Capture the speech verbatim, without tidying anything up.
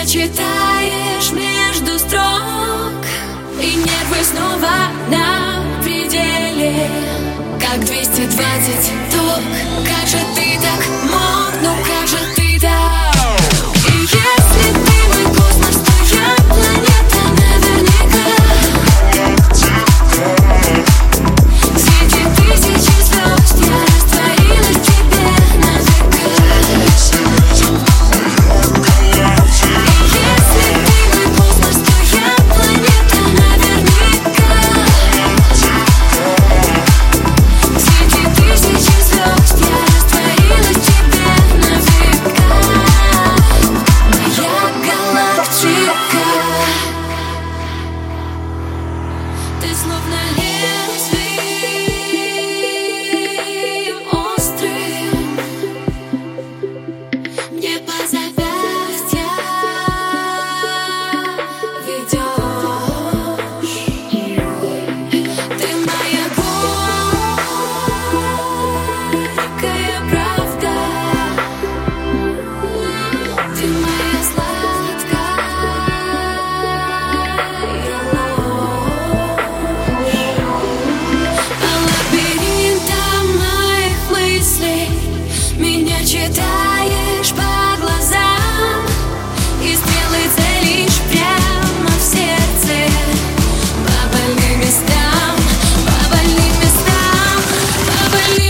читаешь между строк, и нервы снова на пределе, как двести двадцать ток. Как же ты так мог, ну как же ты так? И если ты мой космос, то я планета наверняка. Среди тысячи звезд я растворилась в тебе навека. Ты словно лезвием острым мне по запястьям ведешь. Ты моя горькая правда, ты моя сладкая ложь. По лабиринтам моих мыслей меня читаешь по глазам, и стрелы целишь прямо в сердце, по больным местам, по больным местам, по больным